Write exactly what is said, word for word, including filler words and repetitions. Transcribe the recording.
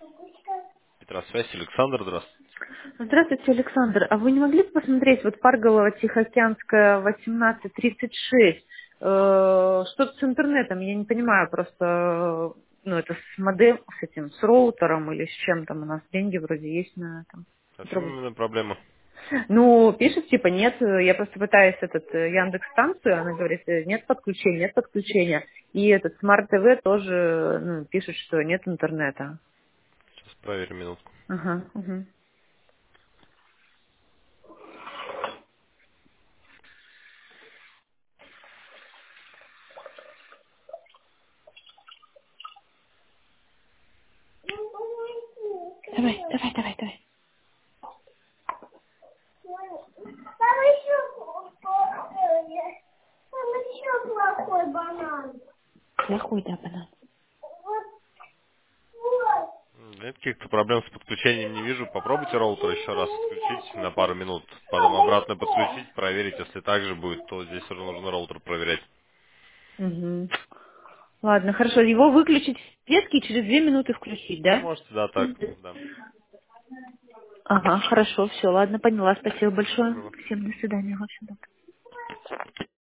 Петросвязь, Александр, здравствуйте. Здравствуйте, Александр. А вы не могли бы посмотреть, вот Парголова, Тихоокеанская, восемнадцать тридцать шесть, э, что-то с интернетом, я не понимаю, просто, э, ну, это с модем, с этим, с роутером или с чем там у нас деньги вроде есть на этом. А в чем Попробуйте. именно проблема? Ну, пишет, типа, нет, э, я просто пытаюсь этот э, Яндекс-станцию, она говорит, э, нет подключения, нет подключения. И этот Смарт ТВ тоже, э, ну, пишет, что нет интернета. Сейчас проверим минутку. Ага, угу. Давай, давай, давай, давай. Там еще Там еще плохой банан. Плохой, да, банан. Вот, вот. М, Нет каких-то проблем с подключением не вижу. Попробуйте роутер еще раз отключить на пару минут. Потом обратно подключить, проверить. Если так же будет, то здесь уже нужно роутер проверять. Угу. Ладно, хорошо. Его выключить в сетке и через две минуты включить, Ну, да? можете, да, так, да. Ага, хорошо, все, ладно, поняла. Спасибо Всего большое. доброго. Всем до свидания. В общем,